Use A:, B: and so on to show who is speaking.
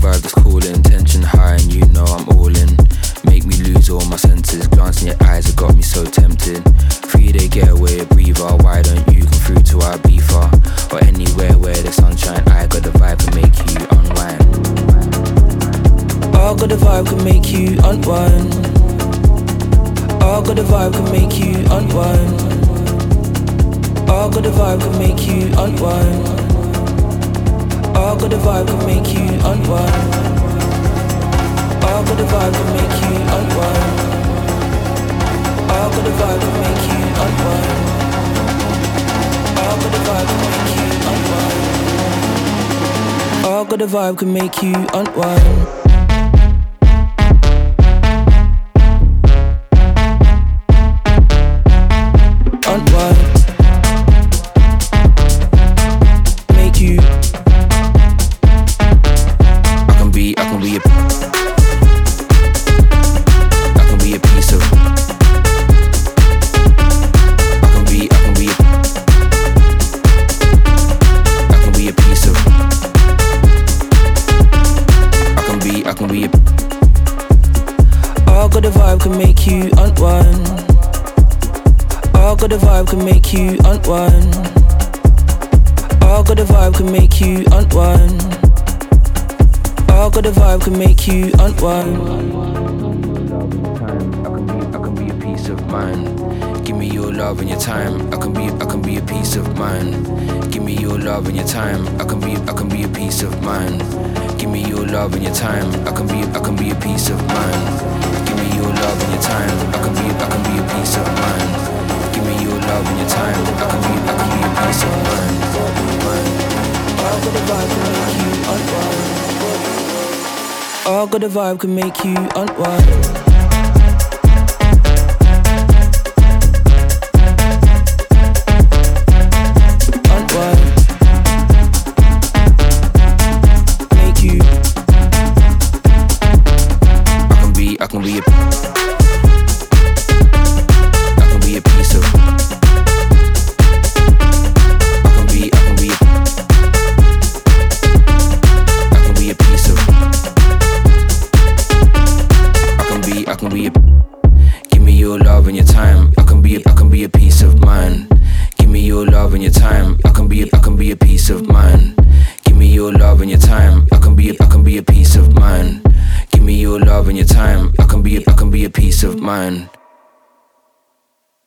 A: vibe that's cooling, tension high and you know I'm all in. Make me lose all my senses, glance in your eyes have got me so tempted. 3-day getaway, a breather, why don't you come through to Ibiza? Or anywhere where the sunshine, I got the vibe to make you unwind. I got the vibe can make you unwind. I got the vibe can make you unwind. I got the vibe can make you unwind. I got the vibe can make you unwind. I got the vibe can make you unwind. I got the vibe can make you unwind. I got the vibe can make you unwind. I got the vibe can make you unwind. Can make you unwind. I got the vibe can make you unwind. I got the vibe can make you unwind. I got the vibe can make you unwind. I can be a peace of mind. Give me your love and your time. I can be a peace of mind. Give me your love and your time. I can be a peace of mind. Give me your love and your time. I can be a peace of mind. Give me your love and your time. I can be a peace of mind. Give me your love and your time. I can be a peace of mind. I got the vibe can make you unwind. I got the vibe can make you unwind. Give me your love and your time. I can be a peace of mind. Give me your love and your time. I can be a peace of mind. Give me your love and your time. I can be a peace of mind. Give me your love and your time. I can be a peace of mind.